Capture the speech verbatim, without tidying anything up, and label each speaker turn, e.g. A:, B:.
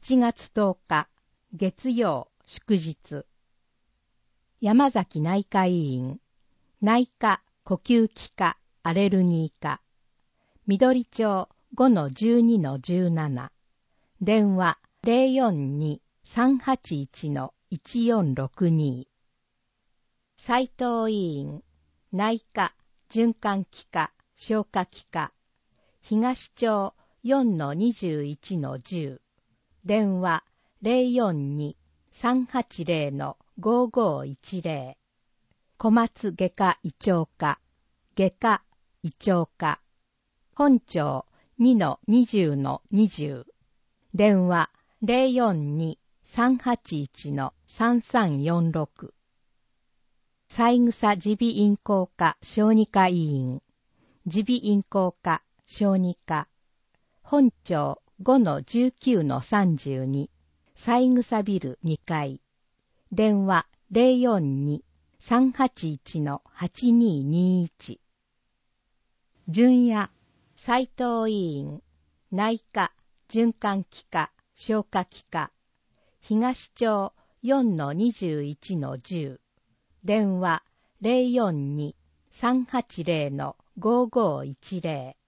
A: ちがつとおか月曜祝日。山崎内科医院、内科、呼吸器科、アレルギー科、緑町 ごのじゅうにのじゅうなな、電話 ゼロよんに さんはちいち のいちよんろくに。斉藤医院、内科、循環器科、消化器科、東町 よんのにじゅういちのじゅう、電話 ゼロよんに さんはちゼロ のごごいちゼロ。小松外科胃腸科、外科胃腸科、本町 にのにじゅうのにじゅう、電話 ゼロよんに さんはちいち のさんさんよんろく。三枝耳鼻咽喉科小児科医院、耳鼻咽喉科小児科、本町 ごのじゅうきゅうのさんじゅうに、三枝ビルにかい、電話 ゼロよんに さんはちいち のはちににいち。順谷、斉藤医院、内科、循環器科、消化器科、東町 よんのにじゅういちのじゅう、電話 ゼロよんに さんはちゼロ のごごいちゼロ。